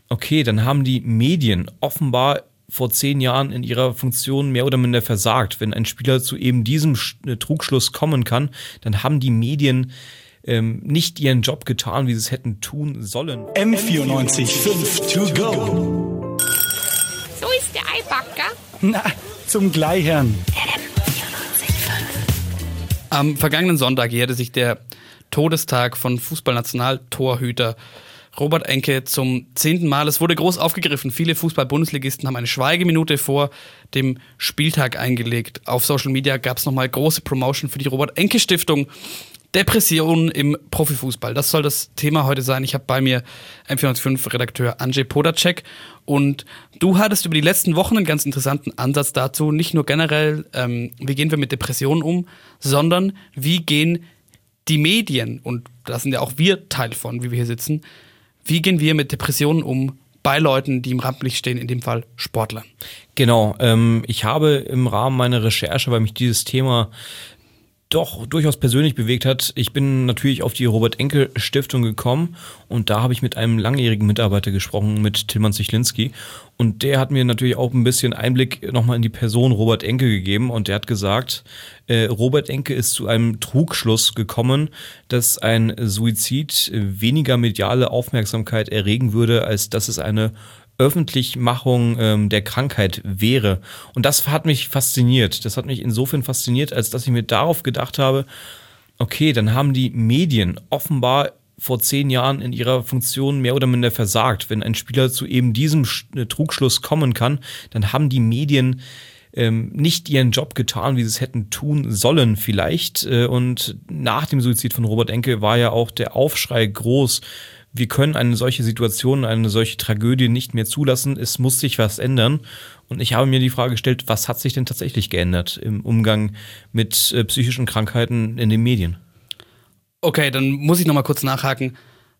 okay, dann haben die Medien offenbar vor 10 Jahren in ihrer Funktion mehr oder minder versagt. Wenn ein Spieler zu eben diesem Trugschluss kommen kann, dann haben die Medien nicht ihren Job getan, wie sie es hätten tun sollen. M94.5 to go. So ist der Eibacker. Na, zum Gleichern. Am vergangenen Sonntag jährte sich der Todestag von Fußballnationaltorhüter Robert Enke zum 10. Mal. Es wurde groß aufgegriffen. Viele Fußball-Bundesligisten haben eine Schweigeminute vor dem Spieltag eingelegt. Auf Social Media gab es nochmal große Promotion für die Robert-Enke-Stiftung. Depressionen im Profifußball. Das soll das Thema heute sein. Ich habe bei mir M405-Redakteur Andrzej Podacek. Und du hattest über die letzten Wochen einen ganz interessanten Ansatz dazu. Nicht nur generell, wie gehen wir mit Depressionen um, sondern wie gehen die Medien, und da sind ja auch wir Teil von, wie wir hier sitzen, wie gehen wir mit Depressionen um bei Leuten, die im Rampenlicht stehen, in dem Fall Sportlern? Genau, ich habe im Rahmen meiner Recherche, weil mich dieses Thema doch durchaus persönlich bewegt hat. Ich bin natürlich auf die Robert-Enke-Stiftung gekommen und da habe ich mit einem langjährigen Mitarbeiter gesprochen, mit Tilman Zichlinski, und der hat mir natürlich auch ein bisschen Einblick nochmal in die Person Robert Enke gegeben und der hat gesagt, Robert Enke ist zu einem Trugschluss gekommen, dass ein Suizid weniger mediale Aufmerksamkeit erregen würde, als dass es eine Öffentlichmachung der Krankheit wäre. Und das hat mich fasziniert. Das hat mich insofern fasziniert, als dass ich mir darauf gedacht habe, okay, dann haben die Medien offenbar vor 10 Jahren in ihrer Funktion mehr oder minder versagt. Wenn ein Spieler zu eben diesem Trugschluss kommen kann, dann haben die Medien nicht ihren Job getan, wie sie es hätten tun sollen vielleicht. Und nach dem Suizid von Robert Enke war ja auch der Aufschrei groß. Wir können eine solche Situation, eine solche Tragödie nicht mehr zulassen. Es muss sich was ändern. Und ich habe mir die Frage gestellt, was hat sich denn tatsächlich geändert im Umgang mit psychischen Krankheiten in den Medien? Okay, dann muss ich nochmal kurz nachhaken.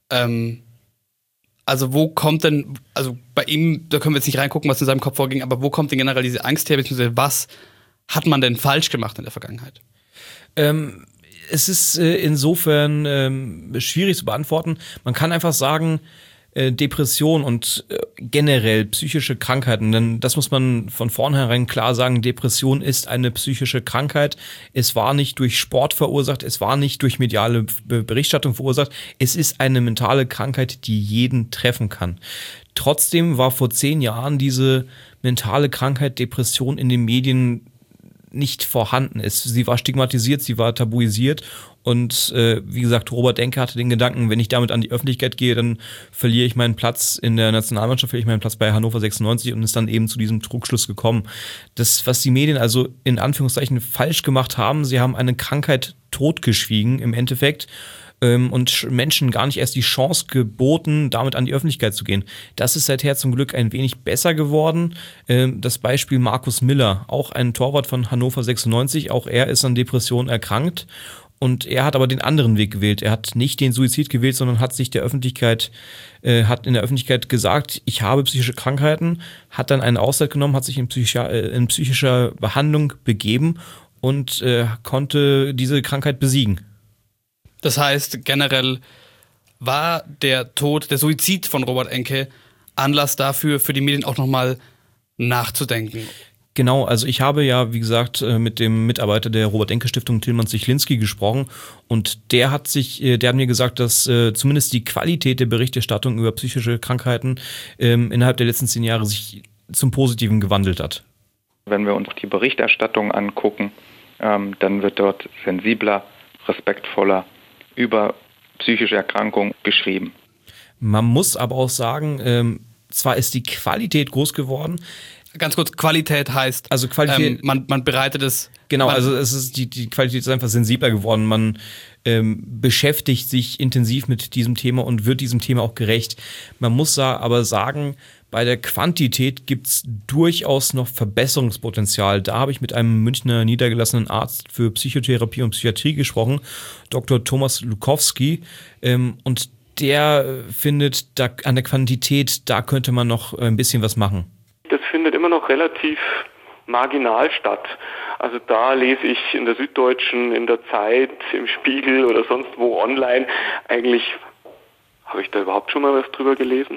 Also wo kommt denn, also bei ihm, da können wir jetzt nicht reingucken, was in seinem Kopf vorging, aber wo kommt denn generell diese Angst her, beziehungsweise was hat man denn falsch gemacht in der Vergangenheit? Es ist insofern schwierig zu beantworten. Man kann einfach sagen, Depression und generell psychische Krankheiten, denn das muss man von vornherein klar sagen, Depression ist eine psychische Krankheit. Es war nicht durch Sport verursacht, es war nicht durch mediale Berichterstattung verursacht, es ist eine mentale Krankheit, die jeden treffen kann. Trotzdem war vor 10 Jahren diese mentale Krankheit Depression in den Medien nicht vorhanden ist. Sie war stigmatisiert, sie war tabuisiert und wie gesagt, Robert Enke hatte den Gedanken, wenn ich damit an die Öffentlichkeit gehe, dann verliere ich meinen Platz in der Nationalmannschaft, verliere ich meinen Platz bei Hannover 96 und ist dann eben zu diesem Trugschluss gekommen. Das, was die Medien also in Anführungszeichen falsch gemacht haben, sie haben eine Krankheit totgeschwiegen im Endeffekt und Menschen gar nicht erst die Chance geboten, damit an die Öffentlichkeit zu gehen. Das ist seither zum Glück ein wenig besser geworden. Das Beispiel Markus Miller, auch ein Torwart von Hannover 96, auch er ist an Depressionen erkrankt und er hat aber den anderen Weg gewählt. Er hat nicht den Suizid gewählt, sondern hat sich hat in der Öffentlichkeit gesagt, ich habe psychische Krankheiten, hat dann eine Auszeit genommen, hat sich in psychischer Behandlung begeben und konnte diese Krankheit besiegen. Das heißt, generell war der Suizid von Robert Enke Anlass dafür, für die Medien auch nochmal nachzudenken. Genau, also ich habe ja, wie gesagt, mit dem Mitarbeiter der Robert-Enke-Stiftung, Tilman Zichlinski, gesprochen und der hat mir gesagt, dass zumindest die Qualität der Berichterstattung über psychische Krankheiten innerhalb der letzten 10 Jahre sich zum Positiven gewandelt hat. Wenn wir uns die Berichterstattung angucken, dann wird dort sensibler, respektvoller über psychische Erkrankungen geschrieben. Man muss aber auch sagen, zwar ist die Qualität groß geworden. Ganz kurz, Qualität heißt, also Qualität, man bereitet es. Genau, also es ist die Qualität ist einfach sensibler geworden. Man beschäftigt sich intensiv mit diesem Thema und wird diesem Thema auch gerecht. Man muss aber sagen, bei der Quantität gibt es durchaus noch Verbesserungspotenzial. Da habe ich mit einem Münchner niedergelassenen Arzt für Psychotherapie und Psychiatrie gesprochen, Dr. Thomas Lukowski, und der findet, da an der Quantität, da könnte man noch ein bisschen was machen. Das findet immer noch relativ marginal statt. Also da lese ich in der Süddeutschen, in der Zeit, im Spiegel oder sonst wo online. Eigentlich habe ich da überhaupt schon mal was drüber gelesen.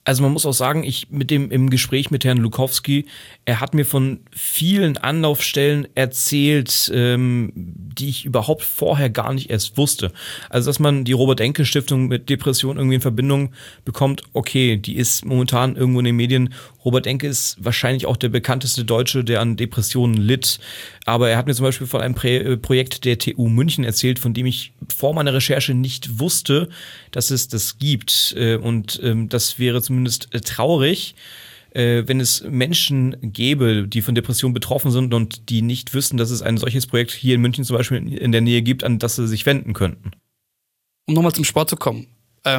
Also man muss auch sagen, im Gespräch mit Herrn Lukowski, er hat mir von vielen Anlaufstellen erzählt, die ich überhaupt vorher gar nicht erst wusste. Also dass man die Robert-Enke-Stiftung mit Depression irgendwie in Verbindung bekommt, okay, die ist momentan irgendwo in den Medien. Robert Enke ist wahrscheinlich auch der bekannteste Deutsche, der an Depressionen litt. Aber er hat mir zum Beispiel von einem Projekt der TU München erzählt, von dem ich vor meiner Recherche nicht wusste, dass es das gibt. Und das wäre zumindest traurig, wenn es Menschen gäbe, die von Depressionen betroffen sind und die nicht wüssten, dass es ein solches Projekt hier in München zum Beispiel in der Nähe gibt, an das sie sich wenden könnten. Um nochmal zum Sport zu kommen.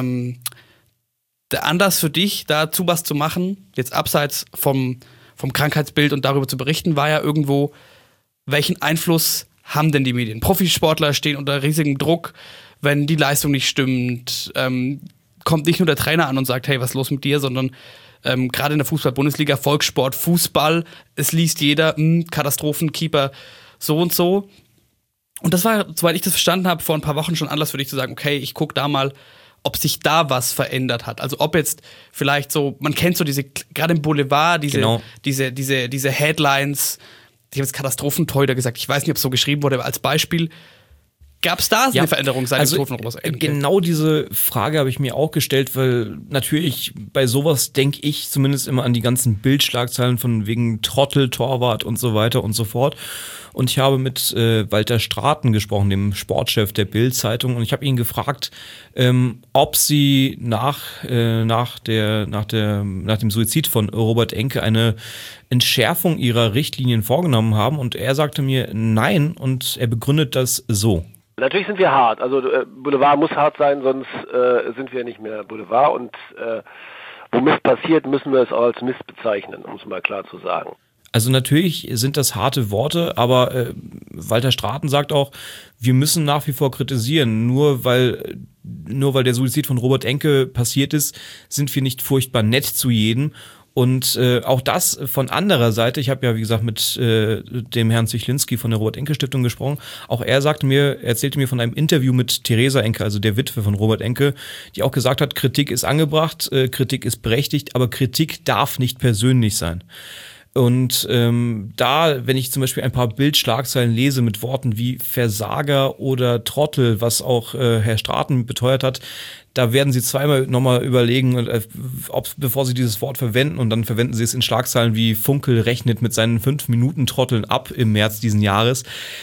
Der Anlass für dich, dazu was zu machen, jetzt abseits vom Krankheitsbild und darüber zu berichten, war ja irgendwo, welchen Einfluss haben denn die Medien? Profisportler stehen unter riesigem Druck, wenn die Leistung nicht stimmt. Kommt nicht nur der Trainer an und sagt, hey, was ist los mit dir, sondern gerade in der Fußball-Bundesliga, Volkssport, Fußball, es liest jeder, Katastrophenkeeper, so und so. Und das war, soweit ich das verstanden habe, vor ein paar Wochen schon Anlass für dich zu sagen, okay, ich gucke da mal, ob sich da was verändert hat. Also ob jetzt vielleicht so, man kennt so diese, gerade im Boulevard, diese Headlines, ich habe jetzt Katastrophentorhüter gesagt, ich weiß nicht, ob es so geschrieben wurde, aber als Beispiel, gab es da eine Veränderung seit dem Tod von Robert Enke? Genau diese Frage habe ich mir auch gestellt, weil natürlich bei sowas denke ich zumindest immer an die ganzen Bildschlagzeilen von wegen Trottel, Torwart und so weiter und so fort. Und ich habe mit Walter Straten gesprochen, dem Sportchef der Bild-Zeitung, und ich habe ihn gefragt, ob sie nach dem Suizid von Robert Enke eine Entschärfung ihrer Richtlinien vorgenommen haben. Und er sagte mir nein, und er begründet das so. Natürlich sind wir hart. Also Boulevard muss hart sein, sonst sind wir nicht mehr Boulevard. Und wo Mist passiert, müssen wir es auch als Mist bezeichnen, um es mal klar zu sagen. Also natürlich sind das harte Worte, aber Walter Straten sagt auch, wir müssen nach wie vor kritisieren. Nur weil der Suizid von Robert Enke passiert ist, sind wir nicht furchtbar nett zu jedem. Und auch das von anderer Seite, ich habe ja wie gesagt mit dem Herrn Zichlinski von der Robert-Enke-Stiftung gesprochen, auch er erzählte mir von einem Interview mit Theresa Enke, also der Witwe von Robert Enke, die auch gesagt hat, Kritik ist angebracht, Kritik ist berechtigt, aber Kritik darf nicht persönlich sein. Und wenn ich zum Beispiel ein paar Bildschlagzeilen lese mit Worten wie Versager oder Trottel, was auch Herr Straten beteuert hat, da werden sie zweimal nochmal überlegen, bevor sie dieses Wort verwenden, und dann verwenden sie es in Schlagzeilen wie Funkel rechnet mit seinen 5 Minuten Trotteln ab im März diesen Jahres.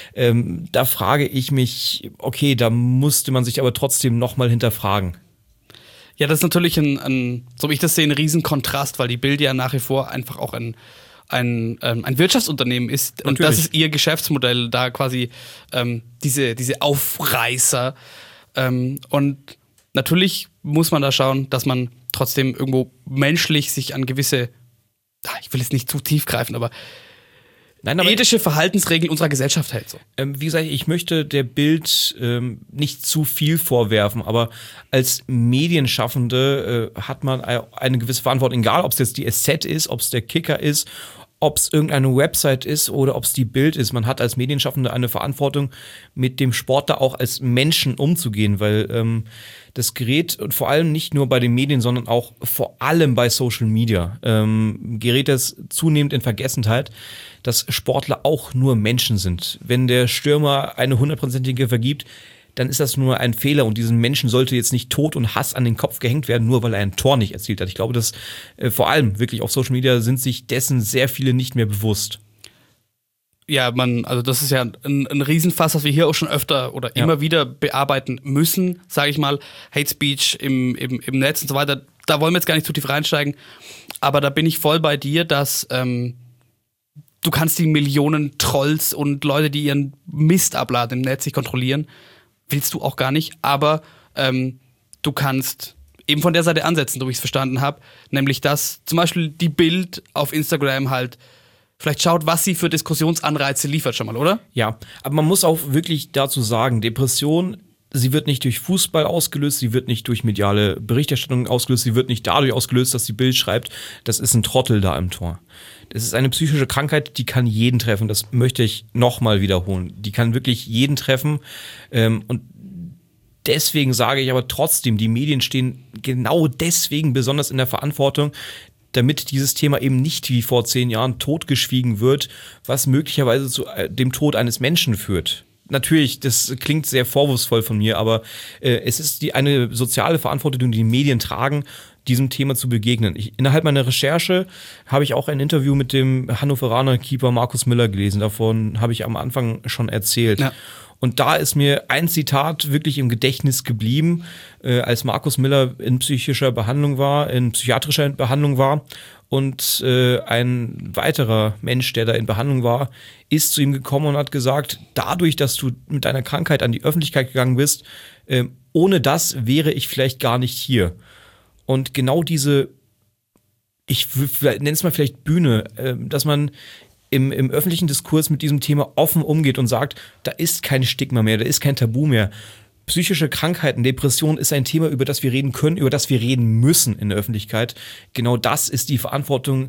Da frage ich mich, okay, da musste man sich aber trotzdem nochmal hinterfragen. Ja, das ist natürlich so wie ich das sehe, ein Riesenkontrast, weil die Bild ja nach wie vor einfach auch ein Wirtschaftsunternehmen ist. Und das ist ihr Geschäftsmodell, da quasi diese Aufreißer. Und natürlich muss man da schauen, dass man trotzdem irgendwo menschlich sich an gewisse, ich will jetzt nicht zu tief greifen, aber ethische Verhaltensregeln unserer Gesellschaft hält. So. Wie gesagt, ich möchte der Bild nicht zu viel vorwerfen, aber als Medienschaffende hat man eine gewisse Verantwortung, egal ob es jetzt die SZ ist, ob es der Kicker ist, ob es irgendeine Website ist oder ob es die Bild ist. Man hat als Medienschaffende eine Verantwortung, mit dem Sport da auch als Menschen umzugehen, weil das gerät, und vor allem nicht nur bei den Medien, sondern auch vor allem bei Social Media, gerät das zunehmend in Vergessenheit, dass Sportler auch nur Menschen sind. Wenn der Stürmer eine 100%ige vergibt, dann ist das nur ein Fehler, und diesen Menschen sollte jetzt nicht Tod und Hass an den Kopf gehängt werden, nur weil er ein Tor nicht erzielt hat. Ich glaube, dass vor allem wirklich auf Social Media sind sich dessen sehr viele nicht mehr bewusst. Ja, also das ist ja ein Riesenfass, was wir hier auch schon öfter oder immer wieder bearbeiten müssen, sage ich mal. Hate Speech im Netz und so weiter. Da wollen wir jetzt gar nicht zu tief reinsteigen. Aber da bin ich voll bei dir, dass du kannst die Millionen Trolls und Leute, die ihren Mist abladen im Netz, nicht kontrollieren. Willst du auch gar nicht, aber du kannst eben von der Seite ansetzen, so wie ich es verstanden habe, nämlich dass zum Beispiel die Bild auf Instagram halt vielleicht schaut, was sie für Diskussionsanreize liefert schon mal, oder? Ja, aber man muss auch wirklich dazu sagen, Depression, sie wird nicht durch Fußball ausgelöst, sie wird nicht durch mediale Berichterstattung ausgelöst, sie wird nicht dadurch ausgelöst, dass die Bild schreibt, das ist ein Trottel da im Tor. Das ist eine psychische Krankheit, die kann jeden treffen, das möchte ich nochmal wiederholen. Die kann wirklich jeden treffen, und deswegen sage ich aber trotzdem, die Medien stehen genau deswegen besonders in der Verantwortung, damit dieses Thema eben nicht wie vor 10 Jahren totgeschwiegen wird, was möglicherweise zu dem Tod eines Menschen führt. Natürlich, das klingt sehr vorwurfsvoll von mir, aber es ist eine soziale Verantwortung, die die Medien tragen, diesem Thema zu begegnen. Innerhalb meiner Recherche habe ich auch ein Interview mit dem Hannoveraner Keeper Markus Müller gelesen. Davon habe ich am Anfang schon erzählt. Ja. Und da ist mir ein Zitat wirklich im Gedächtnis geblieben, als Markus Müller in psychiatrischer Behandlung war und ein weiterer Mensch, der da in Behandlung war, ist zu ihm gekommen und hat gesagt, dadurch, dass du mit deiner Krankheit an die Öffentlichkeit gegangen bist, ohne das wäre ich vielleicht gar nicht hier. Und genau diese, ich nenne es mal vielleicht Bühne, dass man im öffentlichen Diskurs mit diesem Thema offen umgeht und sagt, da ist kein Stigma mehr, da ist kein Tabu mehr. Psychische Krankheiten, Depression ist ein Thema, über das wir reden können, über das wir reden müssen in der Öffentlichkeit. Genau das ist die Verantwortung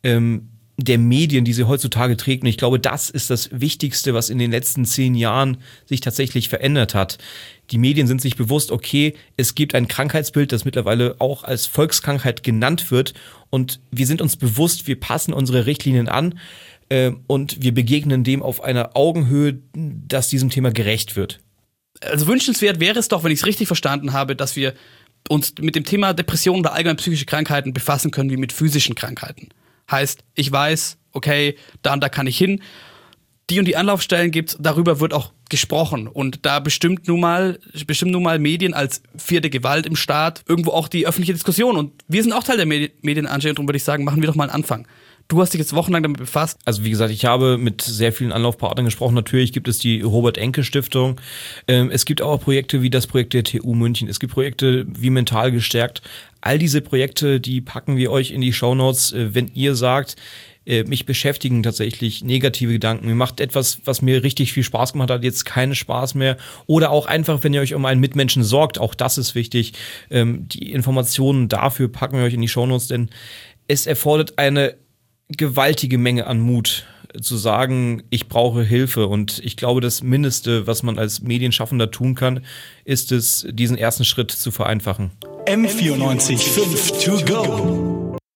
der Medien, die sie heutzutage trägt. Und ich glaube, das ist das Wichtigste, was in den letzten 10 Jahren sich tatsächlich verändert hat. Die Medien sind sich bewusst, okay, es gibt ein Krankheitsbild, das mittlerweile auch als Volkskrankheit genannt wird. Und wir sind uns bewusst, wir passen unsere Richtlinien an und wir begegnen dem auf einer Augenhöhe, dass diesem Thema gerecht wird. Also wünschenswert wäre es doch, wenn ich es richtig verstanden habe, dass wir uns mit dem Thema Depressionen oder allgemein psychische Krankheiten befassen können wie mit physischen Krankheiten. Heißt, ich weiß, okay, da und da kann ich hin. Die und die Anlaufstellen gibt's, darüber wird auch gesprochen. Und da bestimmt nun mal Medien als 4. Gewalt im Staat irgendwo auch die öffentliche Diskussion. Und wir sind auch Teil der Medien, Andrzej, und darum würde ich sagen, machen wir doch mal einen Anfang. Du hast dich jetzt wochenlang damit befasst. Also wie gesagt, ich habe mit sehr vielen Anlaufpartnern gesprochen. Natürlich gibt es die Robert-Enke-Stiftung. Es gibt auch Projekte wie das Projekt der TU München. Es gibt Projekte wie Mental gestärkt. All diese Projekte, die packen wir euch in die Shownotes. Wenn ihr sagt, mich beschäftigen tatsächlich negative Gedanken. Mir macht etwas, was mir richtig viel Spaß gemacht hat, jetzt keinen Spaß mehr. Oder auch einfach, wenn ihr euch um einen Mitmenschen sorgt, auch das ist wichtig. Die Informationen dafür packen wir euch in die Shownotes, denn es erfordert eine gewaltige Menge an Mut, zu sagen, ich brauche Hilfe. Und ich glaube, das Mindeste, was man als Medienschaffender tun kann, ist es, diesen ersten Schritt zu vereinfachen. M94 5 to go.